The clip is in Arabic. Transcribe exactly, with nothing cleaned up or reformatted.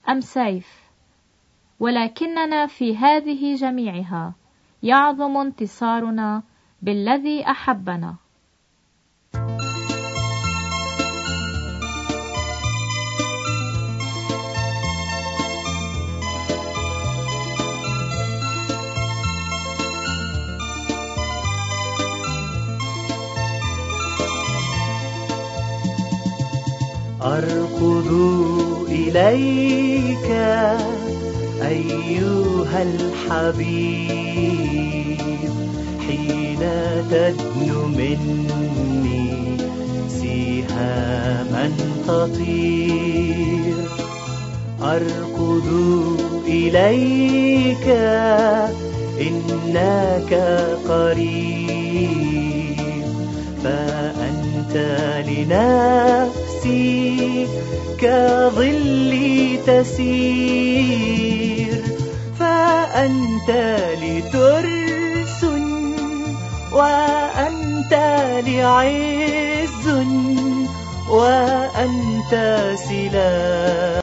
أم سيف، ولكننا في هذه جميعها يعظم انتصارنا بالذي أحبنا. أركض إليك أيها الحبيب حين تدنو مني سهاما تطير. أركض إليك إنك قريب، فأنت لنفسي كظل تسير، فأنت لترس وأنت لعز وأنت سلاح.